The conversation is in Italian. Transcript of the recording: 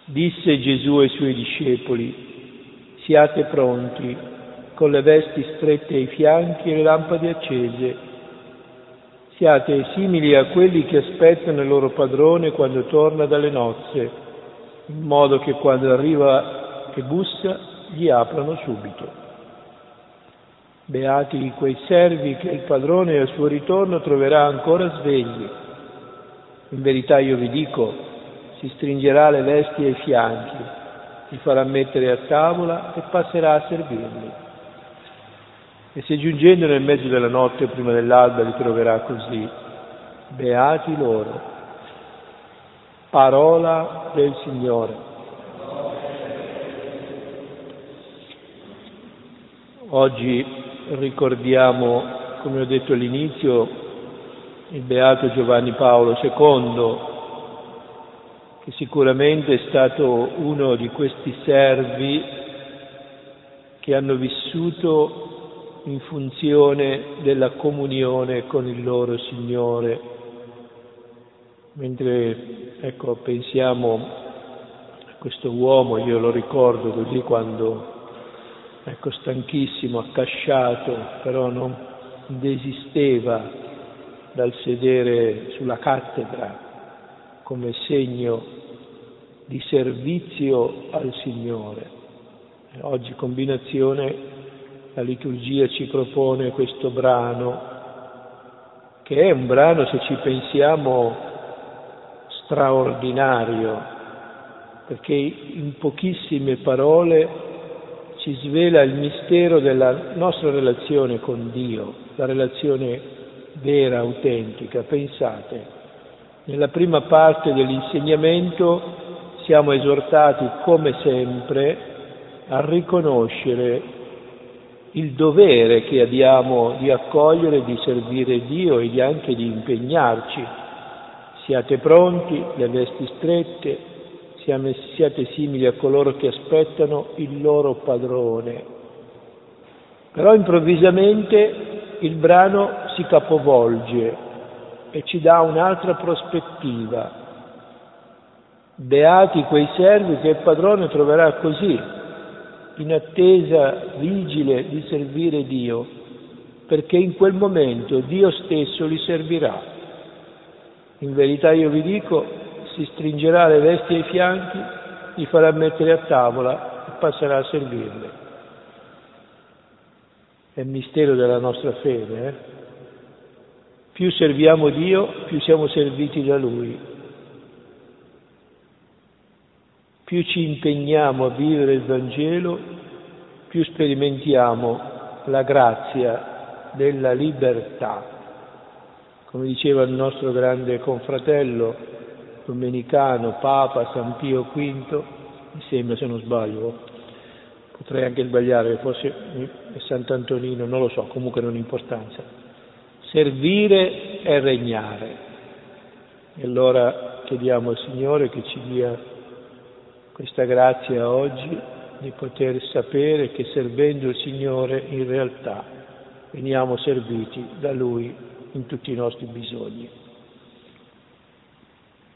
Disse Gesù ai suoi discepoli: siate pronti, con le vesti strette ai fianchi e le lampade accese. Siate simili a quelli che aspettano il loro padrone quando torna dalle nozze, in modo che quando arriva e bussa gli aprano subito. Beati quei servi che il padrone al suo ritorno troverà ancora svegli. In verità io vi dico, si stringerà le vesti ai fianchi, li farà mettere a tavola e passerà a servirli. E se giungendo nel mezzo della notte o prima dell'alba li troverà così, beati loro. Parola del Signore. Oggi ricordiamo, come ho detto all'inizio, il Beato Giovanni Paolo II, che sicuramente è stato uno di questi servi che hanno vissuto in funzione della comunione con il loro Signore. Mentre, pensiamo a questo uomo, io lo ricordo così quando, stanchissimo, accasciato, però non desisteva dal sedere sulla cattedra come segno di servizio al Signore. Oggi combinazione la liturgia ci propone questo brano, che è un brano, se ci pensiamo, straordinario, perché in pochissime parole ci svela il mistero della nostra relazione con Dio, la relazione vera, autentica. Pensate, nella prima parte dell'insegnamento siamo esortati, come sempre, a riconoscere il dovere che abbiamo di accogliere e di servire Dio e anche di impegnarci. Siate pronti, le vesti strette, siate simili a coloro che aspettano il loro padrone. Però improvvisamente il brano si capovolge e ci dà un'altra prospettiva. Beati quei servi che il padrone troverà così, in attesa vigile di servire Dio, perché in quel momento Dio stesso li servirà. In verità io vi dico, si stringerà le vesti ai fianchi, li farà mettere a tavola e passerà a servirli. È il mistero della nostra fede. Più serviamo Dio, più siamo serviti da Lui. Più ci impegniamo a vivere il Vangelo, più sperimentiamo la grazia della libertà. Come diceva il nostro grande confratello domenicano, Papa San Pio V, mi sembra, se non sbaglio, potrei anche sbagliare, forse è Sant'Antonino, non lo so, comunque non ha importanza. Servire è regnare. E allora chiediamo al Signore che ci dia questa grazia oggi di poter sapere che servendo il Signore in realtà veniamo serviti da Lui in tutti i nostri bisogni.